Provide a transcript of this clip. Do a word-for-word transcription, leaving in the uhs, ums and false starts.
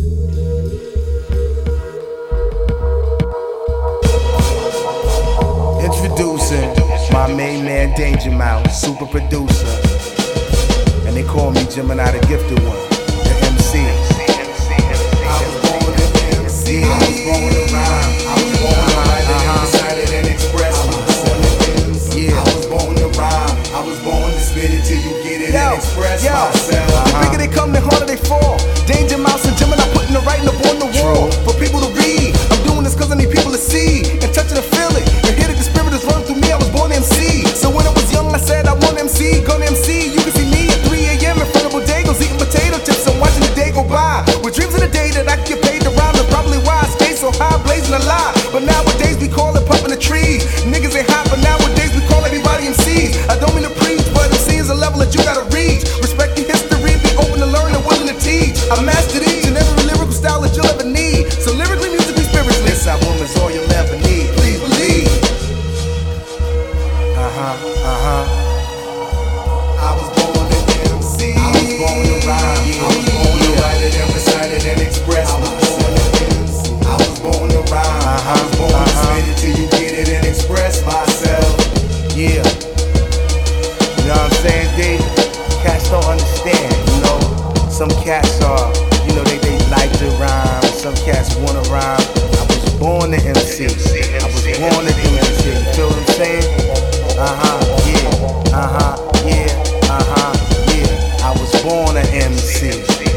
Introducing my main man Danger Mouse, super producer. And they call me Gemini the Gifted One, the M C. I was born an M C. I was born to rhyme. I was born to write it, decided and express myself. Yeah. I was born to rhyme. I was born to spit it till you get it Yo, and express yo. myself. Uh-huh. The bigger they come, the harder they fall. Danger Mouse and Gemini putting the writing up on the wall for people to read. I'm doing this cause I need people to see and touch it and feel it and hear that the spirit is running through me. I was born M C. So when I was young I said I want M C, gonna M C. You can see me at three A M in front of bodegas eating potato chips and watching the day go by with dreams of the day that I could get paid to rhyme. That's probably why I stay so high blazing a lie. But nowadays we call it pumping the trees. Niggas ain't hot, but nowadays we call everybody M Cs. I don't mean to preach, but M C is a level that you gotta reach. Respect the history, be open to learn and willing to teach. I mastered each and every lyrical style that you'll ever need. So lyrically, musically, spiritually, This album is all you'll ever need. Please believe. Uh-huh, uh-huh. I was born an M C. I was born to rhyme. I was born to write it and recite it and express myself. I was born to rhyme. I was born to spit it till you get it and express myself. Yeah. You know what I'm saying, D? Cats don't understand, you know. Some cats are, you know, they, they like to rhyme. Some cats wanna rhyme. I was born to M C. I was born to do M C. You feel what I'm saying? Uh-huh, yeah. Uh-huh, yeah. Uh-huh, yeah. I was born an M C.